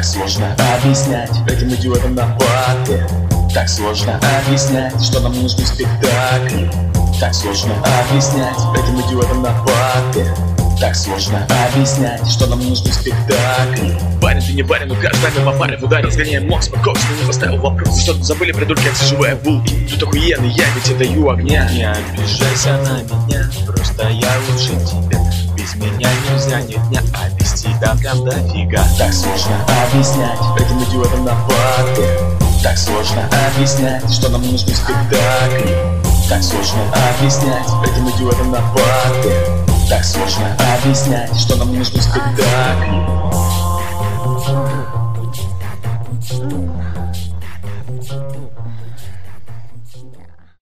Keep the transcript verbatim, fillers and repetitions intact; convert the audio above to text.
Так сложно объяснять этим идиотам на парке. Так сложно объяснять, что нам нужны спектакли. Так сложно объяснять этим идиотам на парке. Так сложно объяснять, что нам нужны спектакли. Барин, ты не барин, но каждый мимо пары в ударе. Сгоняем мозг, спокойно, не поставил вопрос. Что-то забыли, придурки, отсиживая булки. Тут охуенный, я ведь тебе даю огня. Не обижайся на меня, просто я лучше тебя. Без меня нельзя ни дня, а без тебя прям дофига. Так сложно объяснять этим идиотам на парке. Так сложно объяснять, что нам нужны спектакли. Так сложно объяснять этим идиотам на парке. Так сложно объяснять, что нам нужны спектакли.